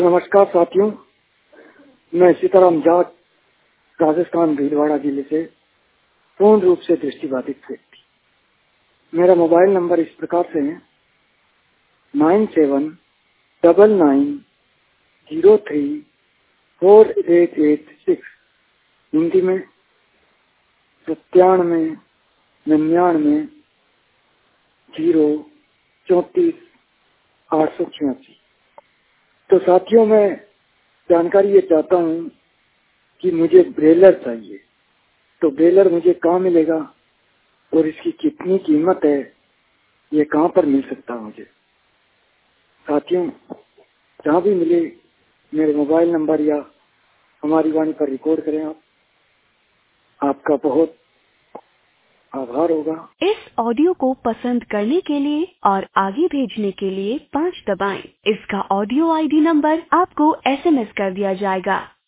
नमस्कार साथियों, मैं सीताराम जाट राजस्थान भीलवाड़ा जिले से पूर्ण रूप से दृष्टिबाधित व्यक्ति। मेरा मोबाइल नंबर इस प्रकार से है 9799034886, हिंदी में 9799043886। तो साथियों, मैं जानकारी ये चाहता हूँ कि मुझे ब्रेलर चाहिए। तो ब्रेलर मुझे कहाँ मिलेगा और इसकी कितनी कीमत है, ये कहाँ पर मिल सकता है मुझे? साथियों, जहाँ भी मिले मेरे मोबाइल नंबर या हमारी वाणी पर रिकॉर्ड करें। आपका बहुत आभार होगा। इस ऑडियो को पसंद करने के लिए और आगे भेजने के लिए 5 दबाएं। इसका ऑडियो आईडी नंबर आपको SMS कर दिया जाएगा।